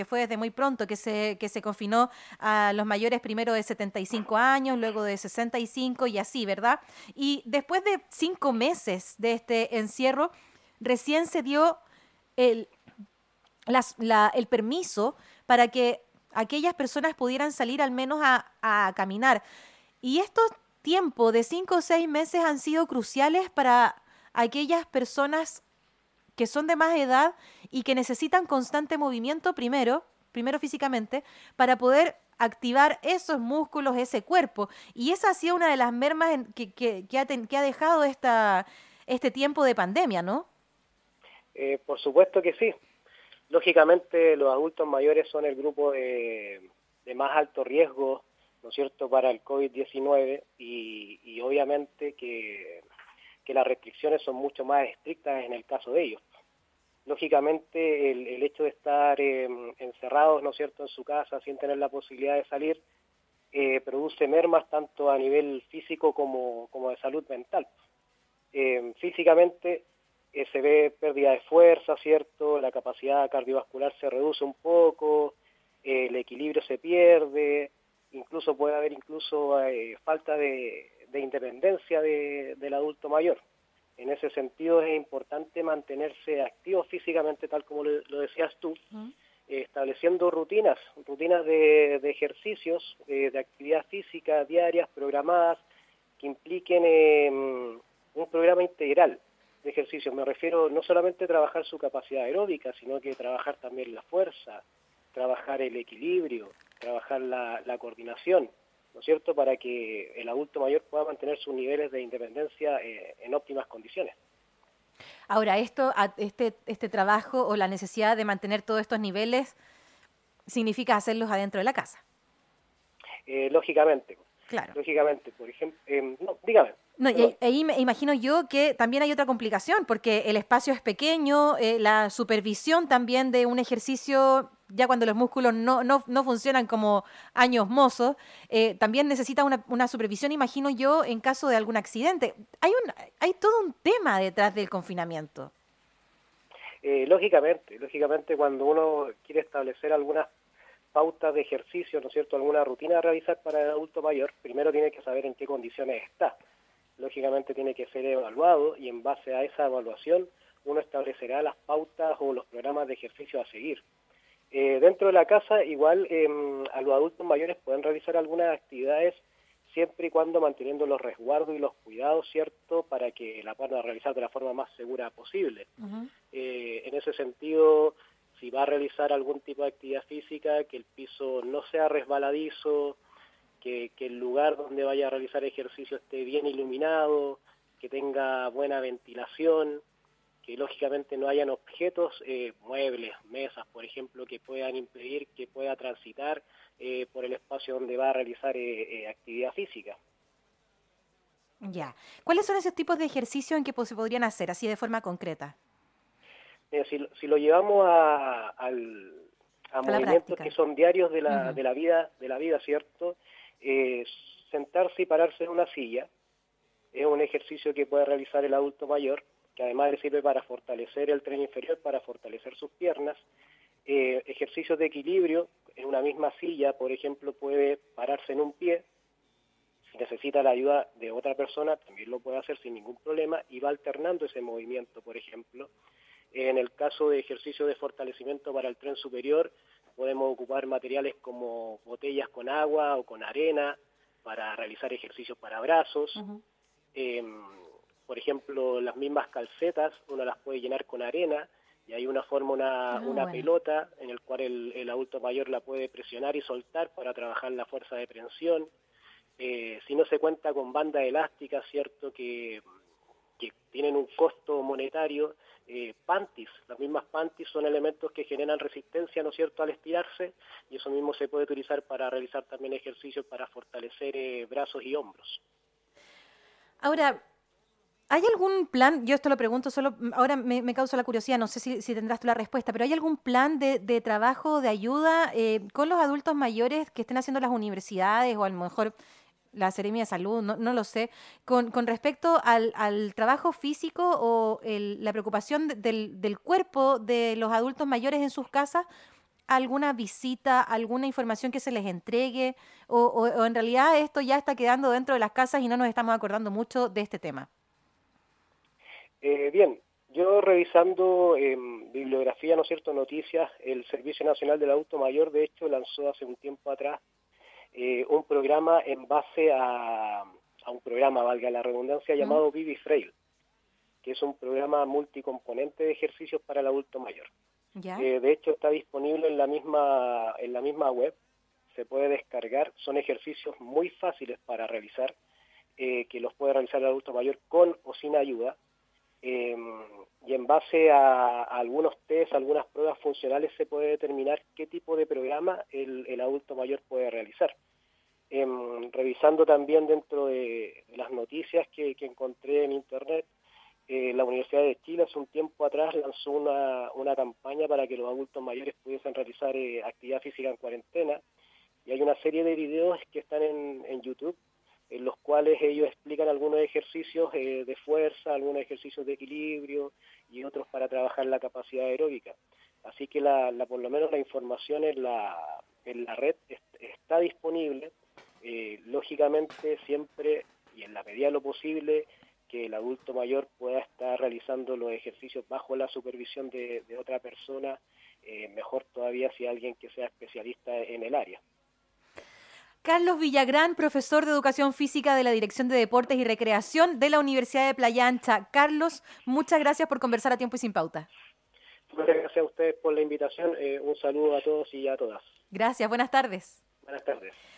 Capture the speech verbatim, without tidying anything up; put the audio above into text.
fue desde muy pronto que se, que se confinó a los mayores primero de setenta y cinco años, luego de sesenta y cinco y así, ¿verdad? Y después de cinco meses de este encierro, recién se dio el, las- la- el permiso para que aquellas personas pudieran salir al menos a, a caminar. Y estos tiempos de cinco o seis meses han sido cruciales para aquellas personas que son de más edad y que necesitan constante movimiento primero, primero físicamente, para poder activar esos músculos, ese cuerpo. Y esa ha sido una de las mermas en- que, que- que ha, ten- que ha dejado esta, este tiempo de pandemia, ¿no? Eh, por supuesto que sí. Lógicamente los adultos mayores son el grupo de, de más alto riesgo, ¿no es cierto?, para el COVID diecinueve y, y obviamente que, que las restricciones son mucho más estrictas en el caso de ellos. Lógicamente el, el hecho de estar eh, encerrados, ¿no es cierto?, en su casa sin tener la posibilidad de salir, eh, produce mermas tanto a nivel físico como, como de salud mental. Eh, físicamente eh, se ve pérdida de fuerza, ¿cierto? La capacidad cardiovascular se reduce un poco, eh, el equilibrio se pierde, incluso puede haber incluso eh, falta de, de independencia de, del adulto mayor. En ese sentido es importante mantenerse activo físicamente, tal como lo, lo decías tú, ¿Mm? eh, estableciendo rutinas, rutinas de, de ejercicios, eh, de actividad física diarias, programadas, que impliquen eh, un programa integral de ejercicios. Me refiero no solamente a trabajar su capacidad aeróbica, sino que trabajar también la fuerza, trabajar el equilibrio, trabajar la, la coordinación, ¿no es cierto?, para que el adulto mayor pueda mantener sus niveles de independencia eh, en óptimas condiciones. Ahora, esto, a- este, este trabajo o la necesidad de mantener todos estos niveles significa hacerlos adentro de la casa. Eh, lógicamente, Claro. lógicamente, por ejemplo, eh, no, dígame, No, y perdón. ahí ahí me imagino yo que también hay otra complicación, porque el espacio es pequeño, eh, la supervisión también de un ejercicio, ya cuando los músculos no, no, no funcionan como años mozos, eh, también necesita una, una supervisión, imagino yo, en caso de algún accidente. Hay un, hay todo un tema detrás del confinamiento. Eh, lógicamente, lógicamente cuando uno quiere establecer algunas pautas de ejercicio, ¿no es cierto?, alguna rutina a realizar para el adulto mayor, primero tiene que saber en qué condiciones está. Lógicamente tiene que ser evaluado y en base a esa evaluación uno establecerá las pautas o los programas de ejercicio a seguir. Eh, dentro de la casa, igual eh, a los adultos mayores pueden realizar algunas actividades siempre y cuando manteniendo los resguardos y los cuidados, ¿cierto?, para que la puedan realizar de la forma más segura posible. Ujú. Eh, en ese sentido, si va a realizar algún tipo de actividad física, que el piso no sea resbaladizo, que, que el lugar donde vaya a realizar ejercicio esté bien iluminado, que tenga buena ventilación, que lógicamente no hayan objetos, eh, muebles, mesas, por ejemplo, que puedan impedir que pueda transitar eh, por el espacio donde va a realizar eh, eh, actividad física. Ya. ¿Cuáles son esos tipos de ejercicios en que pues, se podrían hacer así de forma concreta? Mira, si, lo- si lo llevamos a, al- a A la movimientos que práctica. son diarios de la, Ujú. de la vida, de la vida, ¿cierto? Eh, sentarse y pararse en una silla es un ejercicio que puede realizar el adulto mayor, que además le sirve para fortalecer el tren inferior, para fortalecer sus piernas. Eh, ejercicios de equilibrio, en una misma silla, por ejemplo, puede pararse en un pie. Si necesita la ayuda de otra persona, también lo puede hacer sin ningún problema y va alternando ese movimiento, por ejemplo. En el caso de ejercicio de fortalecimiento para el tren superior, podemos ocupar materiales como botellas con agua o con arena para realizar ejercicios para brazos. Ujú. Eh, por ejemplo, las mismas calcetas, uno las puede llenar con arena y ahí uno forma una, Ah, una bueno. pelota en el cual el, el adulto mayor la puede presionar y soltar para trabajar la fuerza de prensión. Eh, si no se cuenta con bandas elásticas, ¿cierto?, que, que tienen un costo monetario, eh, panties, las mismas panties son elementos que generan resistencia, ¿no es cierto?, al estirarse, y eso mismo se puede utilizar para realizar también ejercicios para fortalecer eh, brazos y hombros. Ahora, ¿hay algún plan? Yo esto lo pregunto solo, mm, ahora me, me causa la curiosidad, no sé si, si tendrás tú la respuesta, pero ¿hay algún plan de, de trabajo, de ayuda eh, con los adultos mayores que estén haciendo las universidades o a lo mejor la Seremia de Salud, no, no lo sé, con, con respecto al, al trabajo físico o el- la preocupación de- del, del cuerpo de los adultos mayores en sus casas? alguna visita, alguna información que se les entregue? O, o, o en realidad esto ya está quedando dentro de las casas y no nos estamos acordando mucho de este tema? Eh, bien, yo revisando eh, bibliografía, ¿no es cierto?, noticias, el Servicio Nacional del Adulto Mayor, de hecho, lanzó hace un tiempo atrás eh, un programa en base a, a un programa, valga la redundancia, llamado ¿Mm? Vivi Frail, que es un programa multicomponente de ejercicios para el adulto mayor. ¿Ya? Eh, de hecho, está disponible en la misma en la misma web, se puede descargar, son ejercicios muy fáciles para realizar, eh, que los puede realizar el adulto mayor con o sin ayuda. Eh, y en base a, a algunos test, algunas pruebas funcionales, se puede determinar qué tipo de programa el, el adulto mayor puede realizar. Eh, revisando también dentro de, de las noticias que, que encontré en internet, eh, la Universidad de Chile hace un tiempo atrás lanzó una, una campaña para que los adultos mayores pudiesen realizar eh, actividad física en cuarentena, y hay una serie de videos que están en, en YouTube, en los cuales ellos explican algunos ejercicios eh, de fuerza, algunos ejercicios de equilibrio y otros para trabajar la capacidad aeróbica. Así que la, la, por lo menos la información en la, en la red es, está disponible, eh, lógicamente siempre y en la medida de lo posible que el adulto mayor pueda estar realizando los ejercicios bajo la supervisión de, de otra persona, eh, mejor todavía si alguien que sea especialista en el área. Carlos Villagrán, profesor de Educación Física de la Dirección de Deportes y Recreación de la Universidad de Playa Ancha. Carlos, muchas gracias por conversar a Tiempo y Sin Pauta. Muchas gracias a ustedes por la invitación. Eh, un saludo a todos y a todas. Gracias, buenas tardes. Buenas tardes.